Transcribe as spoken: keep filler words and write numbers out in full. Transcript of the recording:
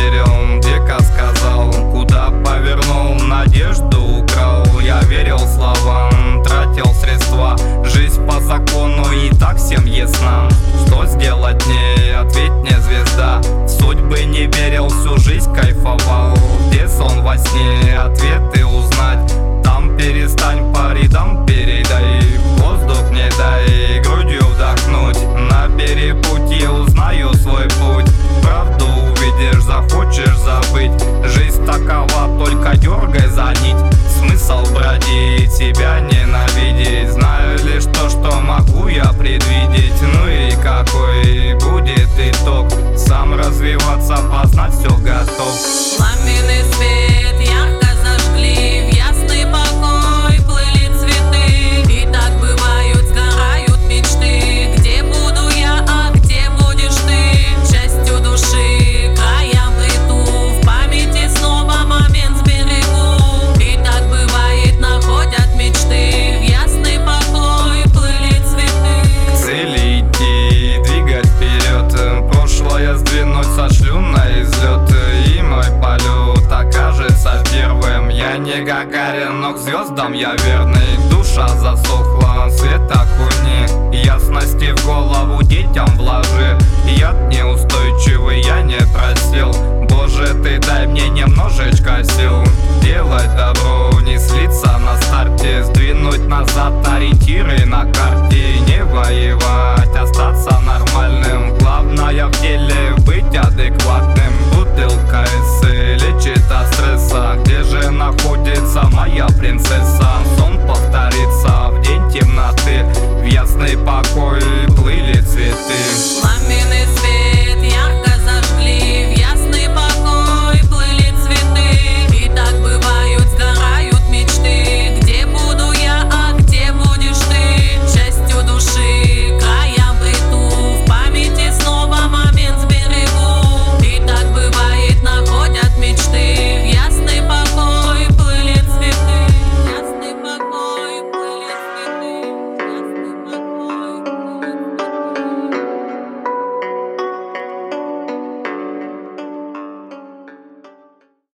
верил, века сказал, куда повернул, надежду украл. Я верил словам, тратил средства, жизнь по закону и так всем ясна. Что сделать мне, ответь мне, звезда. В судьбы не верил, всю жизнь кайфовал. Где сон во сне, ответы узнать. Там перестань, по рядам передай. Воздух не дай, грудью вдохнуть. На перепутье узнаю свой путь. Правду увидишь, захочешь забыть. Жизнь такова, только дергай за нить. Смысл бродить, себя ненавидеть. Знаю лишь то, что могу я предвидеть. Ну и какой будет итог? Сам развиваться, познать все готов. Пламенный свет ярко зажгли, в ясный покой плыли цветы. И так бывают, сгорают мечты. Где буду я, а где будешь ты? Частью души краем плету, в памяти снова момент сберегу. И так бывает, находят мечты, в ясный покой плыли цветы. К цели идти, двигать вперед. Прошлое сдвинуть, сошлю на излет. И мой полет окажется первым. Я не Гагарин, но к звездам я верный. Душа засохла, свет окуни. Ясности в голову детям вложи. Яд неустойчивый, я не просил. Боже, ты дай мне немножечко сил. Делать добро, не слиться на старте.